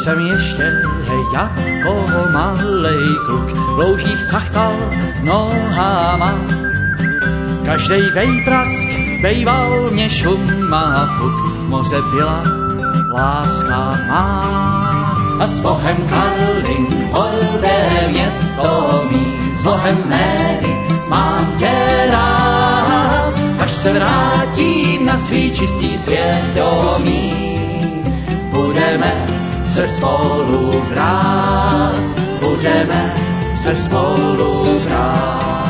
jsem ještě jako malej kluk v loužích cachtal nohama. Každej vejprask bejval mě šum a fuk, moře byla láska má. A s Bohem Karlin, horné město mý, s Bohem Mary, mám tě rád. Až se vrátím na svý čistý svědomí, budeme se spolu hrát, budeme se spolu hrát.